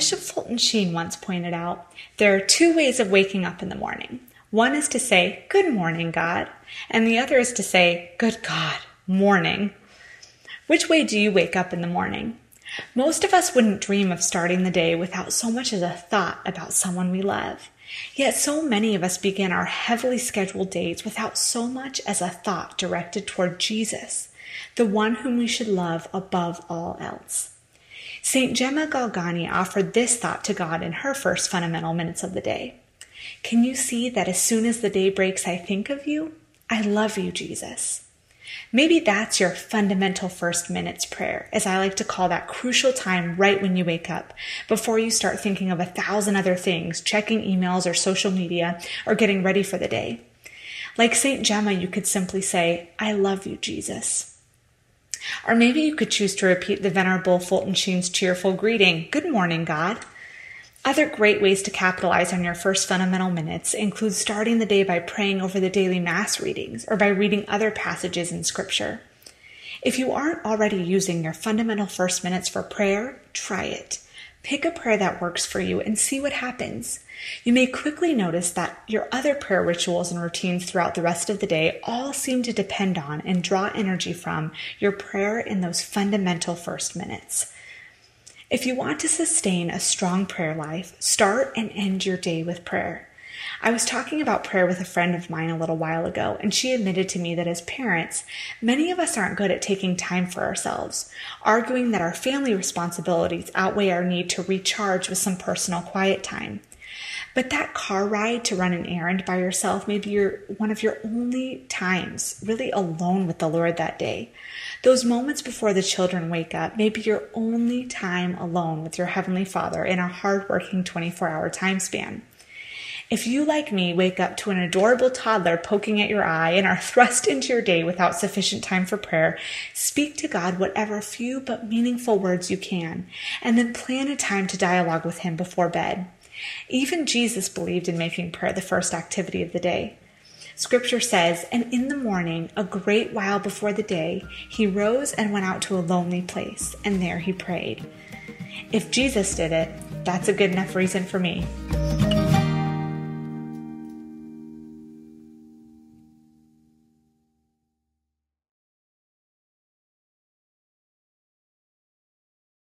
Bishop Fulton Sheen once pointed out, there are two ways of waking up in the morning. One is to say, "Good morning, God," and the other is to say, "Good God, morning." Which way do you wake up in the morning? Most of us wouldn't dream of starting the day without so much as a thought about someone we love. Yet so many of us begin our heavily scheduled days without so much as a thought directed toward Jesus, the one whom we should love above all else. St. Gemma Galgani offered this thought to God in her first fundamental minutes of the day. Can you see that as soon as the day breaks, I think of you? I love you, Jesus. Maybe that's your fundamental first minutes prayer, as I like to call that crucial time right when you wake up, before you start thinking of 1,000 other things, checking emails or social media, or getting ready for the day. Like St. Gemma, you could simply say, I love you, Jesus. Or maybe you could choose to repeat the Venerable Fulton Sheen's cheerful greeting, "Good morning, God." Other great ways to capitalize on your first fundamental minutes include starting the day by praying over the daily Mass readings or by reading other passages in Scripture. If you aren't already using your fundamental first minutes for prayer, try it. Pick a prayer that works for you and see what happens. You may quickly notice that your other prayer rituals and routines throughout the rest of the day all seem to depend on and draw energy from your prayer in those fundamental first minutes. If you want to sustain a strong prayer life, start and end your day with prayer. I was talking about prayer with a friend of mine a little while ago, and she admitted to me that as parents, many of us aren't good at taking time for ourselves, arguing that our family responsibilities outweigh our need to recharge with some personal quiet time. But that car ride to run an errand by yourself may be one of your only times really alone with the Lord that day. Those moments before the children wake up may be your only time alone with your Heavenly Father in a hard-working 24-hour time span. If you, like me, wake up to an adorable toddler poking at your eye and are thrust into your day without sufficient time for prayer, speak to God whatever few but meaningful words you can, and then plan a time to dialogue with Him before bed. Even Jesus believed in making prayer the first activity of the day. Scripture says, "And in the morning, a great while before the day, He rose and went out to a lonely place, and there He prayed." If Jesus did it, that's a good enough reason for me.